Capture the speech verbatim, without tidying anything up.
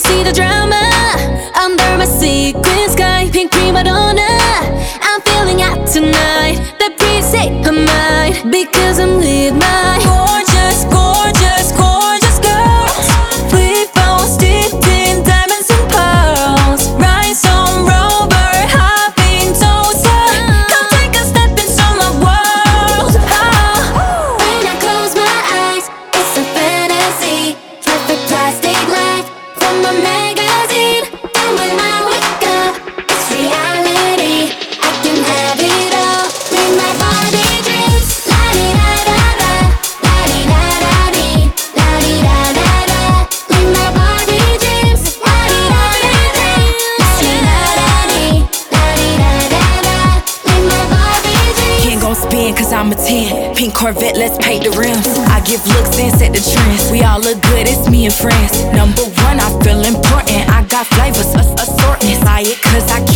see the drama under my sequin sky. Pink prima donna, I'm feeling hot tonight. The breeze say I'm mine because I'm with my gorgeous, gorgeous, gorgeous girls. We both steeped in diamonds and pearls. Rhinestone rover, hopping toaster. Come take a step into my world. Oh. When I close my eyes, it's a fantasy. Perfect plastic life from a magazine. And when I wake up, it's reality. I can have it all with my Barbie dreams. La di da da da, la di da da dee, la di da da da. With my Barbie dreams. La di da da da, la di da da dee, la di da da da. With my Barbie dreams. Ain't gon' spin cause I'm a ten. Pink Corvette, let's paint the rims. I give looks and set the trends. We all look good, it's me and friends. Number one, I feel important. I got flavors, a- assortments. Buy it cause I